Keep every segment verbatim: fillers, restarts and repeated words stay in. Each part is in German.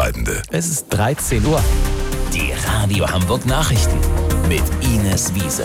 Verkehrstreibende. Es ist dreizehn Uhr. Die Radio Hamburg Nachrichten mit Ines Wiese.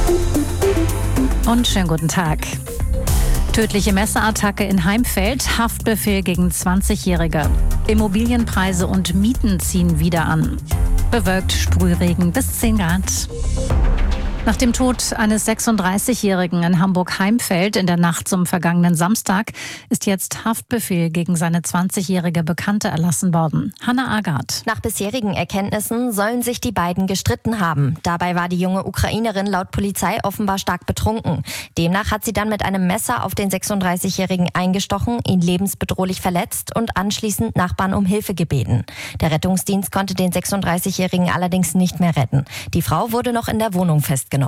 Und schönen guten Tag. Tödliche Messerattacke in Heimfeld, Haftbefehl gegen zwanzigjährige. Immobilienpreise und Mieten ziehen wieder an. Bewölkt, Sprühregen bis zehn Grad. Nach dem Tod eines sechsunddreißigjährigen in Hamburg-Heimfeld in der Nacht zum vergangenen Samstag ist jetzt Haftbefehl gegen seine zwanzigjährige Bekannte erlassen worden. Hanna Agard. Nach bisherigen Erkenntnissen sollen sich die beiden gestritten haben. Dabei war die junge Ukrainerin laut Polizei offenbar stark betrunken. Demnach hat sie dann mit einem Messer auf den sechsunddreißigjährigen eingestochen, ihn lebensbedrohlich verletzt und anschließend Nachbarn um Hilfe gebeten. Der Rettungsdienst konnte den sechsunddreißigjährigen allerdings nicht mehr retten. Die Frau wurde noch in der Wohnung festgenommen.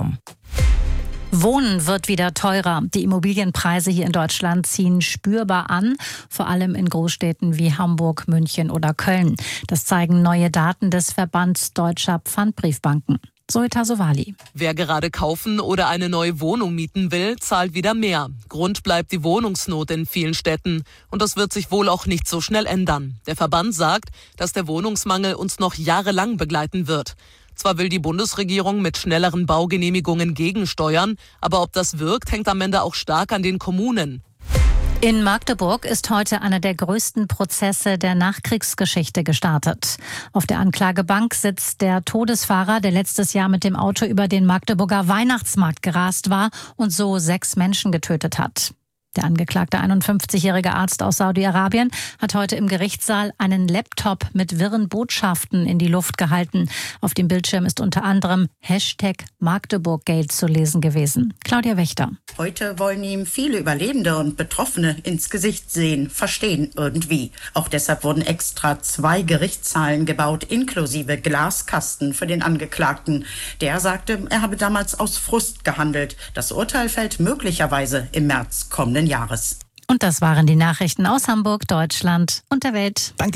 Wohnen wird wieder teurer. Die Immobilienpreise hier in Deutschland ziehen spürbar an, vor allem in Großstädten wie Hamburg, München oder Köln. Das zeigen neue Daten des Verbands Deutscher Pfandbriefbanken. Zoe Tasovali. Wer gerade kaufen oder eine neue Wohnung mieten will, zahlt wieder mehr. Grund bleibt die Wohnungsnot in vielen Städten. Und das wird sich wohl auch nicht so schnell ändern. Der Verband sagt, dass der Wohnungsmangel uns noch jahrelang begleiten wird. Zwar will die Bundesregierung mit schnelleren Baugenehmigungen gegensteuern, aber ob das wirkt, hängt am Ende auch stark an den Kommunen. In Magdeburg ist heute einer der größten Prozesse der Nachkriegsgeschichte gestartet. Auf der Anklagebank sitzt der Todesfahrer, der letztes Jahr mit dem Auto über den Magdeburger Weihnachtsmarkt gerast war und so sechs Menschen getötet hat. Der angeklagte einundfünfzigjährige Arzt aus Saudi-Arabien hat heute im Gerichtssaal einen Laptop mit wirren Botschaften in die Luft gehalten. Auf dem Bildschirm ist unter anderem Hashtag Magdeburggate zu lesen gewesen. Claudia Wächter. Heute wollen ihm viele Überlebende und Betroffene ins Gesicht sehen, verstehen irgendwie. Auch deshalb wurden extra zwei Gerichtssaalen gebaut, inklusive Glaskasten für den Angeklagten. Der sagte, er habe damals aus Frust gehandelt. Das Urteil fällt möglicherweise im März kommenden Jahres. Und das waren die Nachrichten aus Hamburg, Deutschland und der Welt. Danke.